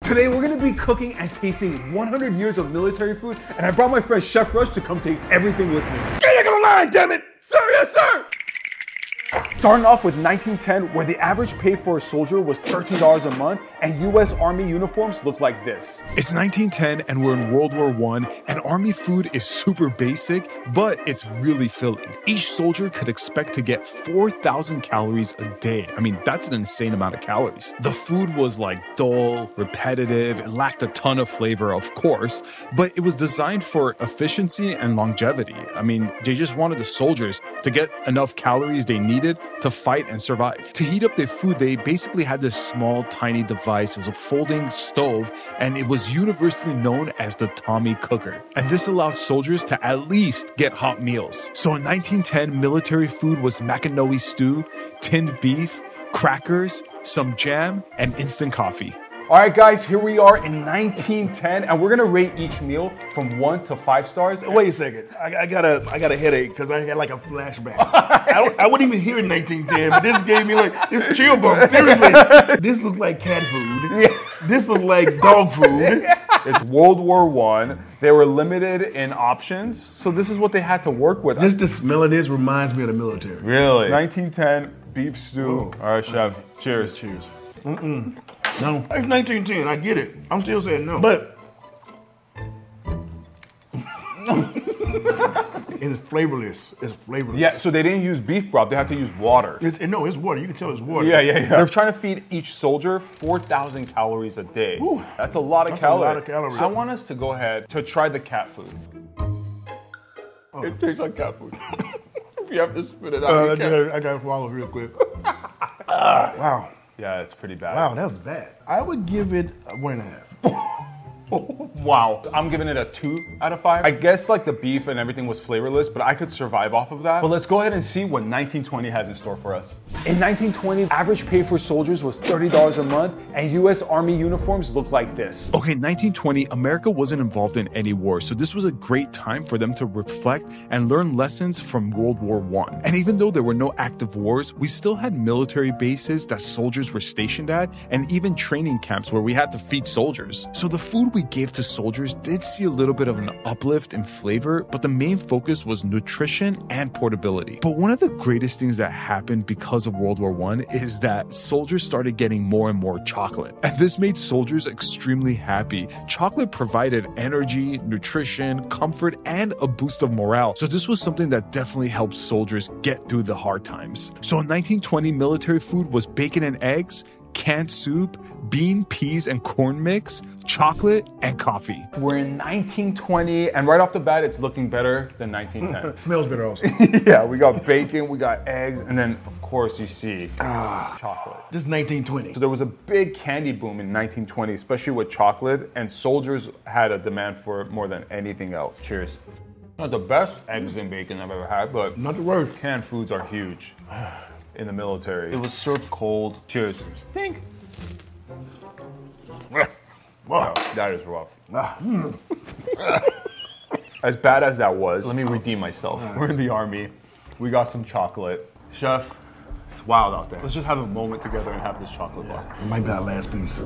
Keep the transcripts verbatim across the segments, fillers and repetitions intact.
Today we're gonna be cooking and tasting one hundred years of military food, and I brought my friend Chef Rush to come taste everything with me. Get in the line, damn it! Sir, yes sir! Starting off with nineteen ten, where the average pay for a soldier was thirteen dollars a month, and U S Army uniforms looked like this. It's nineteen ten and we're in World War One, and Army food is super basic, but it's really filling. Each soldier could expect to get four thousand calories a day. I mean, that's an insane amount of calories. The food was like dull, repetitive, it lacked a ton of flavor, of course, but it was designed for efficiency and longevity. I mean, they just wanted the soldiers to get enough calories they needed to fight and survive. To heat up their food, they basically had this small, tiny device. It was a folding stove, and it was universally known as the Tommy Cooker. And this allowed soldiers to at least get hot meals. So in nineteen ten, military food was Mackinaw stew, tinned beef, crackers, some jam, and instant coffee. All right, guys, here we are in nineteen ten, and we're gonna rate each meal from one to five stars. Wait a second, I, I got a I got a headache because I got like a flashback. I, don't, I wasn't even here in nineteen ten, but this gave me like this chill bump. Seriously, this looks like cat food. Yeah. This looks like dog food. It's World War One. They were limited in options, so this is what they had to work with. Just the smell of this reminds me of the military. Really? nineteen ten beef stew. Oh. All right, chef. Cheers. Cheers. Mm-mm. No, it's nineteen ten. I get it. I'm still saying no. But it's flavorless. It's flavorless. Yeah, so they didn't use beef broth. They had to use water. It's, no, it's water. You can tell it's water. Yeah, yeah, yeah. They're trying to feed each soldier four thousand calories a day. Ooh, that's a lot of that's calories. a lot of calories. So I want us to go ahead to try the cat food. Oh. It tastes like cat food. If you have to spit it out, uh, you I, can. gotta, I gotta swallow real quick. uh, wow. Yeah, it's pretty bad. Wow, that was bad. I would give it a one and a half. Wow. I'm giving it a two out of five. I guess like the beef and everything was flavorless, but I could survive off of that. But let's go ahead and see what nineteen twenty has in store for us. In nineteen twenty, average pay for soldiers was thirty dollars a month, and U S Army uniforms looked like this. Okay, in nineteen twenty, America wasn't involved in any war, so this was a great time for them to reflect and learn lessons from World War One. And even though there were no active wars, we still had military bases that soldiers were stationed at, and even training camps where we had to feed soldiers. So the food we gave to soldiers did see a little bit of an uplift in flavor, but the main focus was nutrition and portability. But one of the greatest things that happened because of World War One is that soldiers started getting more and more chocolate. And this made soldiers extremely happy. Chocolate provided energy, nutrition, comfort, and a boost of morale. So this was something that definitely helped soldiers get through the hard times. So in nineteen twenty, military food was bacon and eggs, canned soup, bean, peas, and corn mix, chocolate, and coffee. We're in nineteen twenty, and right off the bat, it's looking better than nineteen ten. Smells better also. Yeah, we got bacon, we got eggs, and then, of course, you see ah, chocolate. This is nineteen twenty. So there was a big candy boom in nineteen twenty, especially with chocolate, and soldiers had a demand for it more than anything else. Cheers. Not the best eggs and bacon I've ever had, but not the worst. Canned foods are huge in the military. It was served cold. Cheers. Think. Wow, that is rough. As bad as that was, let me redeem myself. We're in the Army. We got some chocolate. Chef, it's wild out there. Let's just have a moment together and have this chocolate bar. It might be our last piece.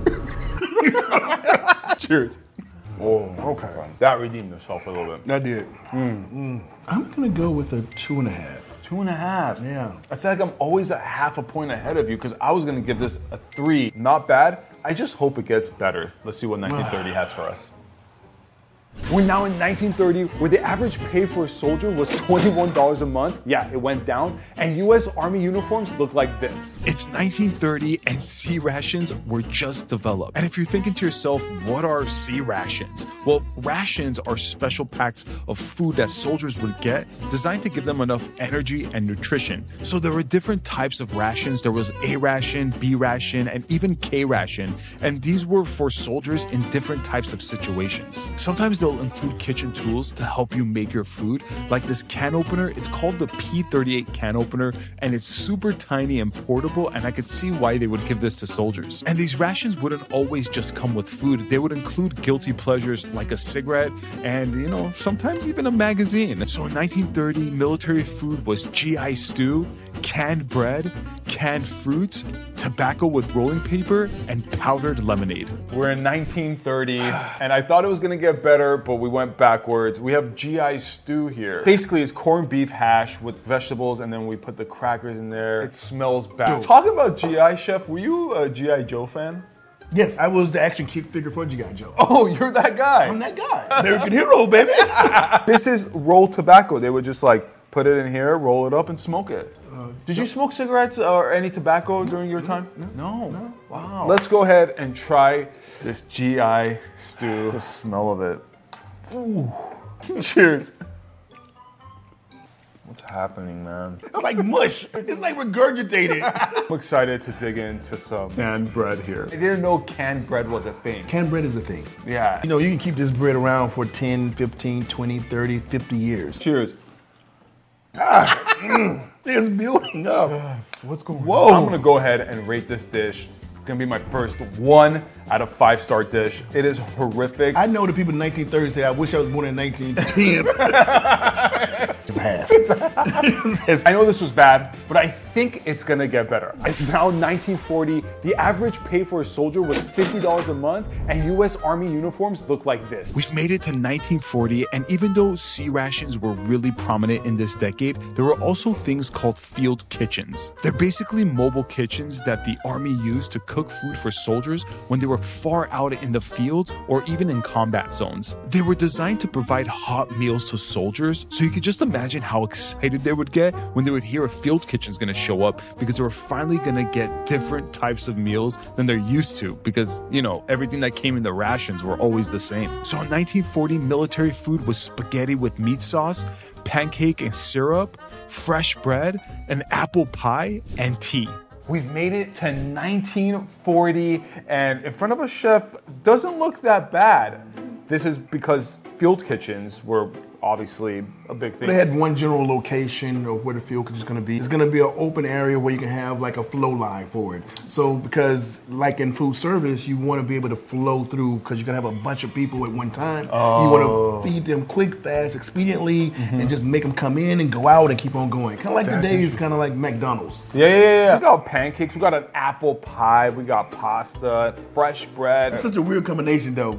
Cheers. Oh, okay. That redeemed itself a little bit. That did. Mm. Mm. I'm gonna go with a two and a half. Two and a half. Yeah. I feel like I'm always a half a point ahead of you because I was gonna give this a three. Not bad. I just hope it gets better. Let's see what nineteen thirty has for us. We're now in nineteen thirty, where the average pay for a soldier was twenty-one dollars a month. Yeah, it went down. And U S Army uniforms look like this. It's nineteen thirty and C rations were just developed. And if you're thinking to yourself, what are C rations? Well, rations are special packs of food that soldiers would get designed to give them enough energy and nutrition. So there were different types of rations. There was A ration, B ration, and even K ration. And these were for soldiers in different types of situations. Sometimes they'll include kitchen tools to help you make your food, like this can opener. It's called the P thirty-eight can opener, and it's super tiny and portable, and I could see why they would give this to soldiers. And these rations wouldn't always just come with food. They would include guilty pleasures like a cigarette and, you know, sometimes even a magazine. So in nineteen thirty, military food was G I stew, canned bread, canned fruits, tobacco with rolling paper, and powdered lemonade. We're in nineteen thirty, and I thought it was gonna get better, but we went backwards. We have G I stew here. Basically, it's corned beef hash with vegetables, and then we put the crackers in there. It smells bad. Talking about G I, Chef, were you a G I Joe fan? Yes, I was the action figure for G I Joe. Oh, you're that guy. I'm that guy. American hero, baby. This is rolled tobacco. They would just like put it in here, roll it up, and smoke it. Uh, Did you smoke cigarettes or any tobacco during your time? No. no. no. Wow. Let's go ahead and try this G I stew. The smell of it. Ooh. Cheers. What's happening, man? It's like mush. It's like regurgitated. I'm excited to dig into some canned bread here. I didn't know canned bread was a thing. Canned bread is a thing. Yeah. You know, you can keep this bread around for ten, fifteen, twenty, thirty, fifty years. Cheers. Ah, mm, it's building up. What's going on? Whoa. I'm gonna go ahead and rate this dish. It's gonna be my first one out of five star dish. It is horrific. I know the people in nineteen thirty say, I wish I was born in nineteen ten. It's half. I know this was bad, but I think it's gonna get better. It's now nineteen forty. The average pay for a soldier was fifty dollars a month, and U S Army uniforms look like this. We've made it to nineteen forty, and even though C rations were really prominent in this decade, there were also things called field kitchens. They're basically mobile kitchens that the Army used to cook food for soldiers when they were far out in the fields or even in combat zones. They were designed to provide hot meals to soldiers, so you could just imagine how excited they would get when they would hear a field kitchen's gonna show up, because they were finally gonna get different types of meals than they're used to, because, you know, everything that came in the rations were always the same. So in nineteen forty, military food was spaghetti with meat sauce, pancake and syrup, fresh bread, an apple pie, and tea. We've made it to nineteen forty, and in front of a chef doesn't look that bad. This is because field kitchens were obviously a big thing. They had one general location of where the field kitchen is going to be. It's going to be an open area where you can have like a flow line for it. So because like in food service, you want to be able to flow through, because you're going to have a bunch of people at one time. Oh. You want to feed them quick, fast, expediently, mm-hmm. and just make them come in and go out and keep on going. Kind of like That's the days, kind of like McDonald's. Yeah, yeah, yeah. We got pancakes, we got an apple pie, we got pasta, fresh bread. It's such a weird combination though.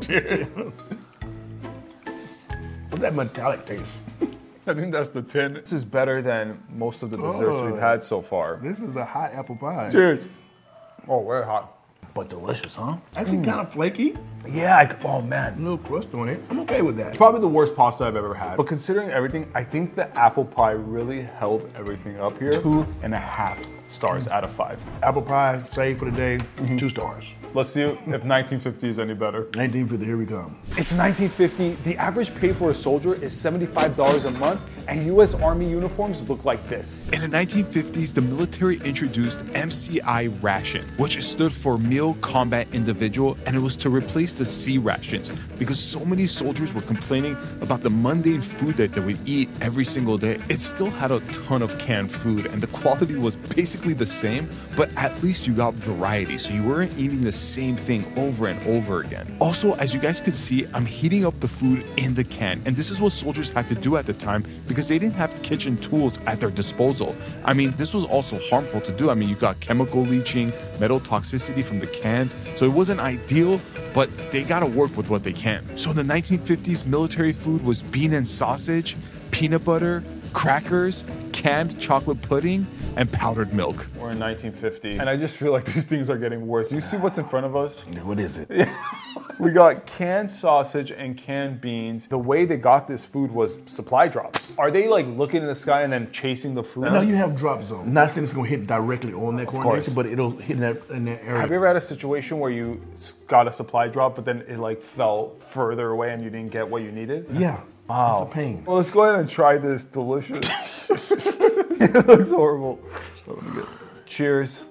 What's that metallic taste? I think that's the tin. This is better than most of the desserts Oh. we've had so far. This is a hot apple pie. Cheers. Oh, very hot. But delicious, huh? Actually mm. kind of flaky. Yeah, I, oh man. A little crust on it. I'm okay with that. It's probably the worst pasta I've ever had. But considering everything, I think the apple pie really held everything up here. Two and a half stars mm. out of five. Apple pie, save for the day, mm-hmm. two stars. Let's see if nineteen fifty is any better. nineteen fifty, here we come. It's nineteen fifty. The average pay for a soldier is seventy-five dollars a month, and U S Army uniforms look like this. In the nineteen fifties, the military introduced M C I ration, which stood for Meal Combat Individual, and it was to replace the C rations, because so many soldiers were complaining about the mundane food that they would eat every single day. It still had a ton of canned food, and the quality was basically the same, but at least you got variety, so you weren't eating the same thing over and over again. Also, as you guys could see, I'm heating up the food in the can, and this is what soldiers had to do at the time because they didn't have kitchen tools at their disposal. I mean, this was also harmful to do. I mean, you got chemical leaching, metal toxicity from the cans, so it wasn't ideal, but they gotta work with what they can. So in the nineteen fifties, military food was bean and sausage, peanut butter, crackers, canned chocolate pudding, and powdered milk. We're in nineteen fifty, and I just feel like these things are getting worse. You see what's in front of us? What is it? We got canned sausage and canned beans. The way they got this food was supply drops. Are they like looking in the sky and then chasing the food? No, you have drop zone. Not saying it's gonna hit directly on that coordination, but it'll hit in that, in that area. Have you ever had a situation where you got a supply drop, but then it like fell further away and you didn't get what you needed? Yeah. Wow. It's a pain. Well, let's go ahead and try this delicious. It looks horrible. Let me get it. Cheers.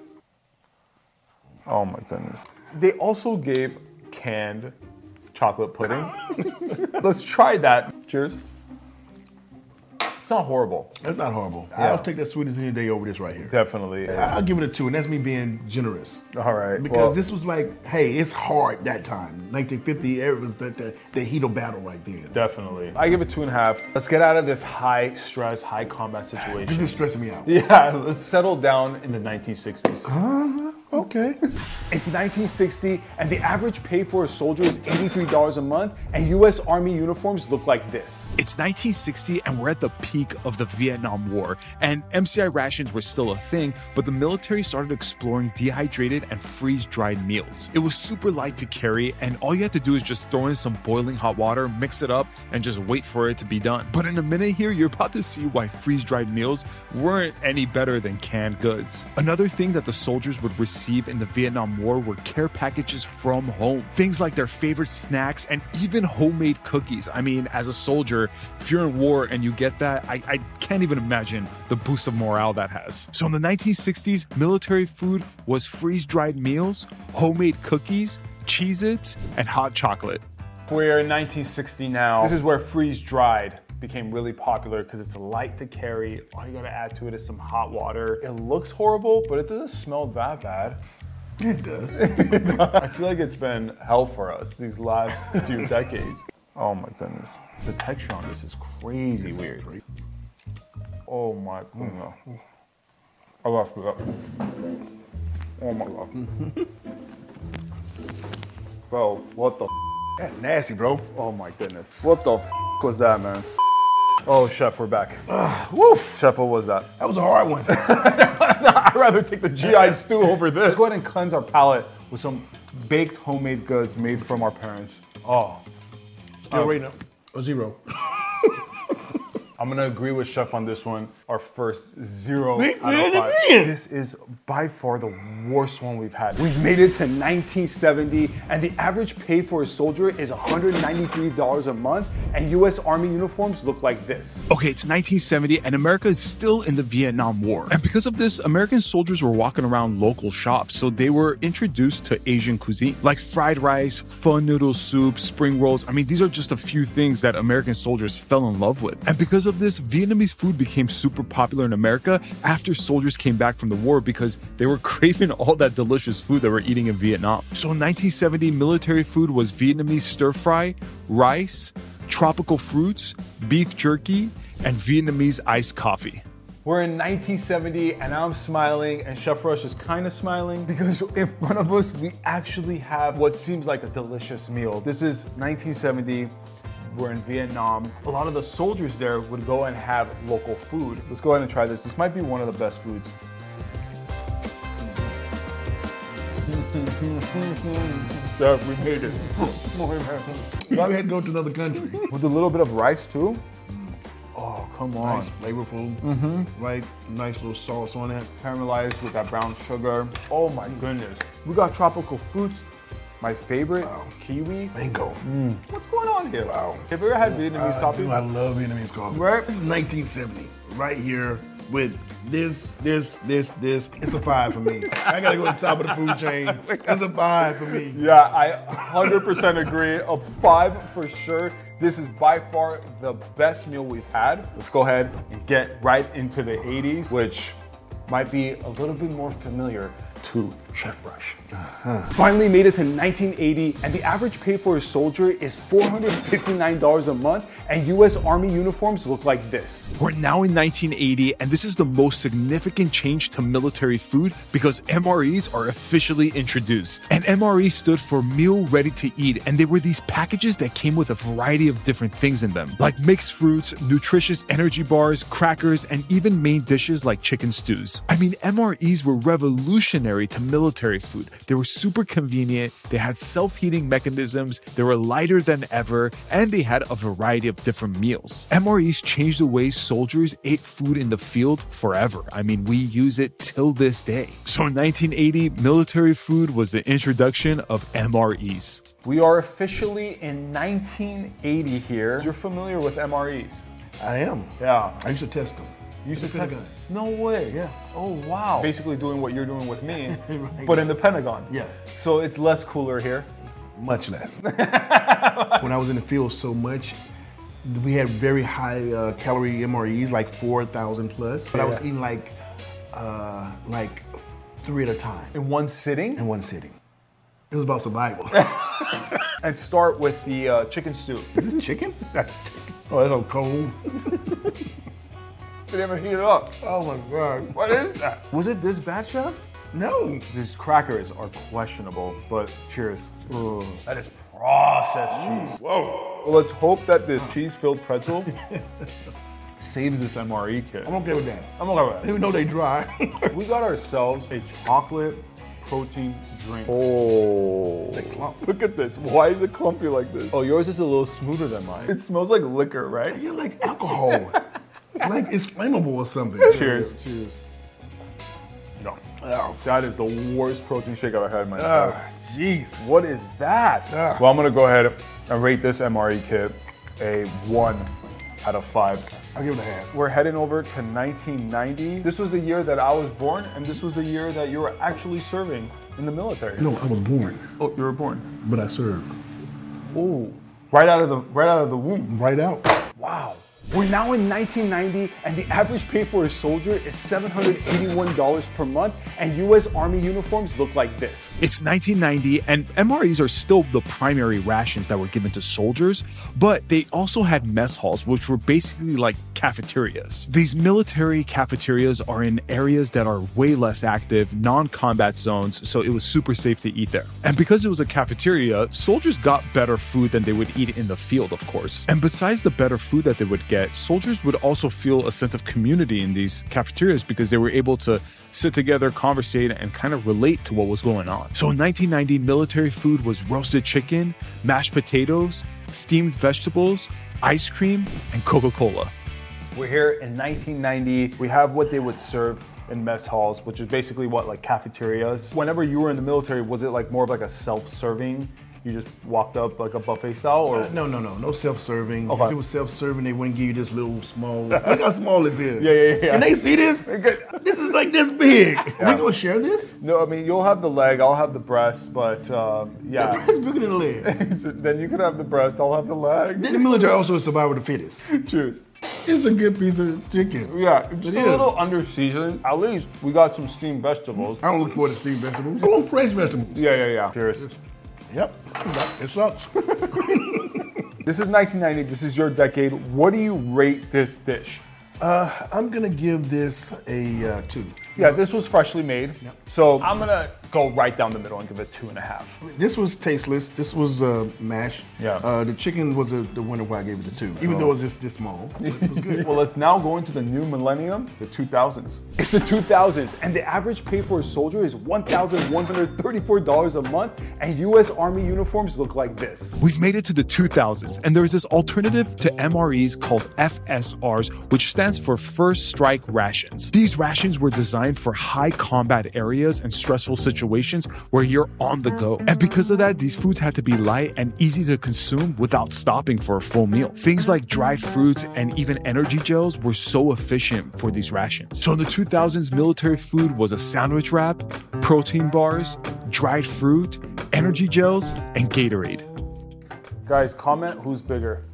Oh my goodness. They also gave canned chocolate pudding. Let's try that. Cheers. It's not horrible. That's not horrible. Yeah. I'll take that sweetness any day over this right here. Definitely. I'll give it a two, and that's me being generous. All right. Because well, this was like, hey, it's hard that time. nineteen fifty, it was the, the, the heat of battle right there. Definitely. I give it two and a half. Let's get out of this high stress, high combat situation. This is stressing me out. Yeah, let's settle down in the nineteen sixties. Uh-huh. Okay. It's nineteen sixty, and the average pay for a soldier is eighty-three dollars a month, and U S Army uniforms look like this. It's nineteen sixty, and we're at the peak of the Vietnam War, and M C I rations were still a thing, but the military started exploring dehydrated and freeze-dried meals. It was super light to carry, and all you had to do is just throw in some boiling hot water, mix it up, and just wait for it to be done. But in a minute here, you're about to see why freeze-dried meals weren't any better than canned goods. Another thing that the soldiers would receive in the Vietnam War were care packages from home. Things like their favorite snacks and even homemade cookies. I mean, as a soldier, if you're in war and you get that, I, I can't even imagine the boost of morale that has. So in the nineteen sixties, military food was freeze-dried meals, homemade cookies, Cheez-Its, and hot chocolate. We're in nineteen sixty now. This is where freeze-dried became really popular because it's light to carry. All you gotta add to it is some hot water. It looks horrible, but it doesn't smell that bad. It does. I feel like it's been hell for us these last few decades. Oh my goodness. The texture on this is crazy This weird. is great. Oh my goodness. I lost it up. Oh my god. Bro, what the f? That's nasty, bro. Oh my goodness. What the f was that, man? Oh, Chef, we're back. Uh, woo! Chef, what was that? That was a hard one. I'd rather take the G I stew over this. Let's go ahead and cleanse our palate with some baked homemade goods made from our parents. Oh. Still rating up a zero. I'm gonna agree with Chef on this one. Our first zero We- out of we five. agree. This is by far the worst one we've had. We've made it to nineteen seventy, and the average pay for a soldier is one hundred ninety-three dollars a month, and U S Army uniforms look like this. Okay, it's nineteen seventy, and America is still in the Vietnam War. And because of this, American soldiers were walking around local shops, so they were introduced to Asian cuisine, like fried rice, pho noodle soup, spring rolls. I mean, these are just a few things that American soldiers fell in love with. And because of this, Vietnamese food became super popular in America after soldiers came back from the war because they were craving all that delicious food that we're eating in Vietnam. So in nineteen seventy, military food was Vietnamese stir fry, rice, tropical fruits, beef jerky, and Vietnamese iced coffee. We're in nineteen seventy, and I'm smiling, and Chef Rush is kind of smiling because in front of us, we actually have what seems like a delicious meal. This is nineteen seventy. We're in Vietnam. A lot of the soldiers there would go and have local food. Let's go ahead and try this. This might be one of the best foods. Chef, we made it. Why we had to go to another country? With a little bit of rice too. Oh, come on. Nice, flavorful, mm-hmm. right? Nice little sauce on that. Caramelized with that brown sugar. Oh my goodness. We got tropical fruits. My favorite, Wow. kiwi. Bingo. What's going on here? Wow. Have you ever had Vietnamese I, coffee? do, I love Vietnamese coffee. Right. This is nineteen seventy, right here with this, this, this, this. It's a five for me. I gotta go to the top of the food chain. It's a five for me. Yeah, I one hundred percent agree. A five for sure. This is by far the best meal we've had. Let's go ahead and get right into the eighties, which might be a little bit more familiar to Chef Rush. Uh-huh. Finally made it to nineteen eighty, and the average pay for a soldier is four hundred fifty-nine dollars a month, and U S Army uniforms look like this. We're now in nineteen eighty, and this is the most significant change to military food because M R Es are officially introduced. And M R E stood for Meal Ready to Eat, and they were these packages that came with a variety of different things in them, like mixed fruits, nutritious energy bars, crackers, and even main dishes like chicken stews. I mean, M R Es were revolutionary to military food. They were super convenient, they had self-heating mechanisms, they were lighter than ever, and they had a variety of different meals. M R Es changed the way soldiers ate food in the field forever. I mean, we use it till this day. So in nineteen eighty, military food was the introduction of M R Es. We are officially in nineteen eighty here. You're familiar with M R Es? I am. Yeah. I used to test them. You used to In the test Pentagon. No way. Yeah. Oh, wow. Basically doing what you're doing with me, Right. but in the Pentagon. Yeah. So it's less cooler here. Much less. When I was in the field so much, we had very high uh, calorie M R Es, like four thousand plus. But I was Yeah. eating like, uh, like three at a time In one sitting? in one sitting. It was about survival. And start with the uh, chicken stew. Is this chicken? Oh, that's so cold. Did ever heat it up? Oh my God. What is that? Was it this bad, chef? No. These crackers are questionable, but cheers. Ugh, that is processed cheese. Whoa. Well, let's hope that this cheese-filled pretzel saves this M R E kit. I'm okay with that. I'm okay with Even though they dry. that. We got ourselves a chocolate protein drink. Oh. clump. Look at this. Why is it clumpy like this? Oh, yours is a little smoother than mine. It smells like liquor, right? You're like alcohol. Like it's flammable or something. Cheers. Cheers. No. Oh, That is the worst protein shake I've ever had in my entire ah, jeez. What is that? Ah. Well, I'm gonna go ahead and rate this M R E kit a one out of five. I'll give it a half. We're heading over to nineteen ninety. This was the year that I was born, and this was the year that you were actually serving in the military. No, I was born, Oh, you were born. but I served. Oh, right out of the right out of the womb. Right out. Wow. We're now in nineteen ninety, and the average pay for a soldier is seven hundred eighty-one dollars per month, and U S Army uniforms look like this. It's nineteen ninety, and M R Es are still the primary rations that were given to soldiers, but they also had mess halls, which were basically like cafeterias. These military cafeterias are in areas that are way less active, non-combat zones, so it was super safe to eat there. And because it was a cafeteria, soldiers got better food than they would eat in the field, of course. And besides the better food that they would get, soldiers would also feel a sense of community in these cafeterias because they were able to sit together, conversate, and kind of relate to what was going on. So in nineteen ninety, military food was roasted chicken, mashed potatoes, steamed vegetables, ice cream, and Coca-Cola. We're here in nineteen ninety. We have what they would serve in mess halls, which is basically what, like cafeterias. Whenever you were in the military, was it like more of like a self-serving? You just walked up like a buffet style, or? Uh, no, no, no, no self-serving. Okay. If it was self-serving, they wouldn't give you this little small. Look how small this is. Yeah, yeah, yeah. Can they see this? This is like this big. We gonna share this? No, I mean, you'll have the leg, I'll have the breast, but um, yeah. It's bigger than the leg. Then you could have the breast, I'll have the leg. Then the military also is survival of the fittest. Cheers. It's a good piece of chicken. Yeah, it's just It a is. little under seasoned. At least we got some steamed vegetables. I don't look forward to steamed vegetables. I want fresh vegetables. Yeah, yeah, yeah. Cheers. Yep, it sucks. This is nineteen ninety, this is your decade. What do you rate this dish? Uh, I'm gonna give this a uh, two. Yeah, this was freshly made. So I'm gonna go right down the middle and give it two and a half. This was tasteless. This was uh, mash. Yeah. Uh, the chicken was a, the one why I gave it a two, even though it was just this small. It was good. Well, let's now go into the new millennium, the two thousands. It's the two thousands, and the average pay for a soldier is one thousand one hundred thirty-four dollars a month, and U S Army uniforms look like this. We've made it to the two thousands, and there's this alternative to M R Es called F S Rs, which stands for First Strike Rations. These rations were designed for high combat areas and stressful situations where you're on the go. And because of that, these foods had to be light and easy to consume without stopping for a full meal. Things like dried fruits and even energy gels were so efficient for these rations. So in the two thousands, military food was a sandwich wrap, protein bars, dried fruit, energy gels, and Gatorade. Guys, comment who's bigger.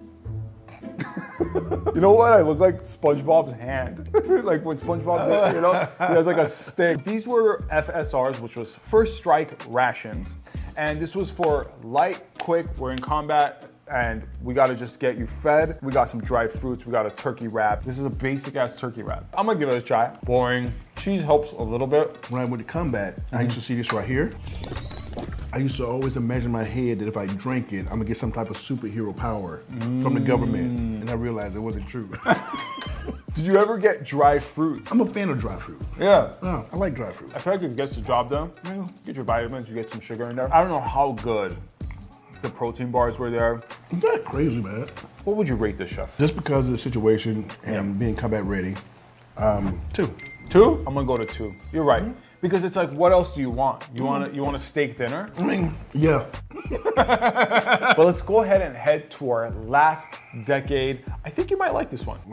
You know what? I look like SpongeBob's hand. Like when SpongeBob, you know, he has like a stick. These were F S Rs, which was First Strike Rations. And this was for light, quick, we're in combat, and we gotta just get you fed. We got some dried fruits, we got a turkey wrap. This is a basic ass turkey wrap. I'm gonna give it a try. Boring. Cheese helps a little bit. When I went to combat, I used to see this right here. I used to always imagine in my head that if I drank it, I'm gonna get some type of superhero power from the government. And I realized it wasn't true. Did you ever get dried fruits? I'm a fan of dry fruit. Yeah. Yeah, I like dry fruit. I feel like it gets the job done. Get your vitamins, you get some sugar in there. I don't know how good the protein bars were there. It's not crazy, man. What would you rate this, chef? Just because of the situation and being combat ready, um, two. Two? I'm gonna go to two. You're right. Because it's like, what else do you want? You want a, you want a steak dinner? I mean, yeah. But let's go ahead and head to our last decade. I think you might like this one. Ah,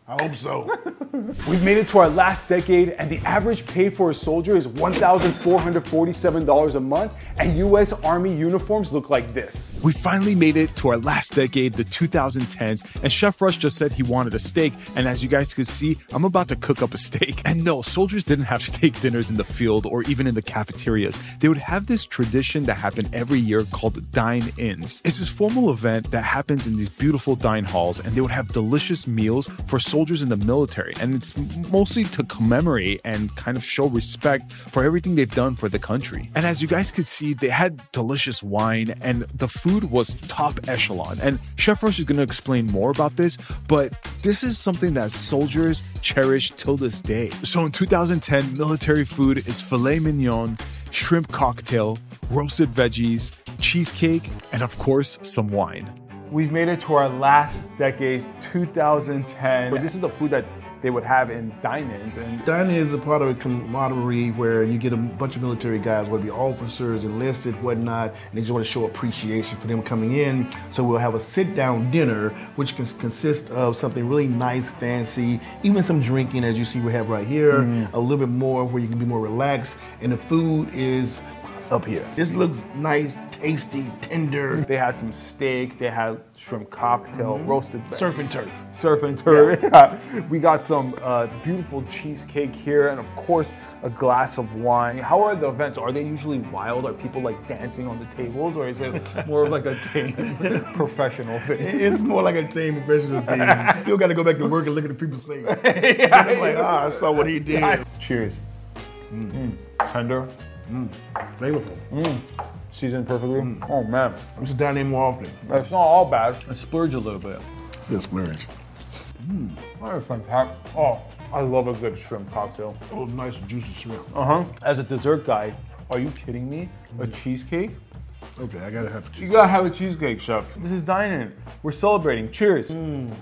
I hope so. We've made it to our last decade, and the average pay for a soldier is one thousand four hundred forty-seven dollars a month, and U S Army uniforms look like this. We finally made it to our last decade, the two thousand tens, and Chef Rush just said he wanted a steak, and as you guys can see, I'm about to cook up a steak. And no, soldiers didn't have steak dinners in the field or even in the cafeterias. They would have this tradition that happened every year called dine-ins. It's this formal event that happens in these beautiful dine halls, and they would have delicious meals for soldiers in the military, and it's mostly to commemorate and kind of show respect for everything they've done for the country. And as you guys could see, they had delicious wine, and the food was top echelon. And Chef Rush is going to explain more about this, but this is something that soldiers cherish till this day. So in two thousand ten, military food is filet mignon, shrimp cocktail, roasted veggies, cheesecake, and of course, some wine. We've made it to our last decade's two thousand ten. But this is the food that they would have in dine-ins. And Dine-in is a part of a camaraderie where you get a bunch of military guys, whether it be officers, enlisted, whatnot, and they just want to show appreciation for them coming in. So we'll have a sit-down dinner, which can consist of something really nice, fancy, even some drinking, as you see we have right here, mm. a little bit more where you can be more relaxed, and the food is up here. This looks nice, tasty, tender. They had some steak, they had shrimp cocktail, mm-hmm. roasted veggies. Surf and turf. Surf and turf, yeah. We got some uh, beautiful cheesecake here, and of course, a glass of wine. How are the events? Are they usually wild? Are people like dancing on the tables, or is it more of like a tame professional thing? It's more like a tame professional thing. You still got to go back to work and look at the people's face. Yeah, so I'm like, ah, I saw what he did. Yeah. Cheers. Mm. Mm. Tender. Mm. Flavorful. Mm. Seasoned perfectly. Mm. Oh man. I'm just down there more often. It's not all bad. I splurge a little bit. Just splurge. Mm. That is fantastic. Oh, I love a good shrimp cocktail. Oh, nice juicy shrimp. Uh-huh. As a dessert guy, are you kidding me? Mm. A cheesecake? Okay, I gotta have a cheesecake. You gotta have a cheesecake, chef. This is dine-in. We're celebrating. Cheers. Mm.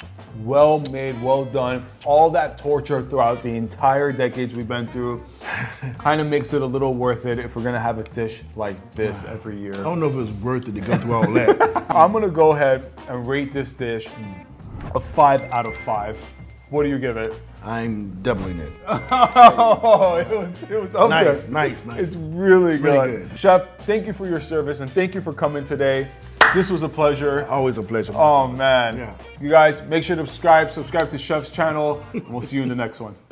Well made, well done. All that torture throughout the entire decades we've been through kind of makes it a little worth it if we're gonna have a dish like this every year. I don't know if it was worth it to go through all that. I'm gonna go ahead and rate this dish a five out of five. What do you give it? I'm doubling it. Oh, it was, it was up nice, there. Nice, nice, It's really good. Really good. Chef, thank you for your service and thank you for coming today. This was a pleasure. Always a pleasure. Oh man. Yeah. You guys, make sure to subscribe, subscribe to Chef's channel, and we'll see you in the next one.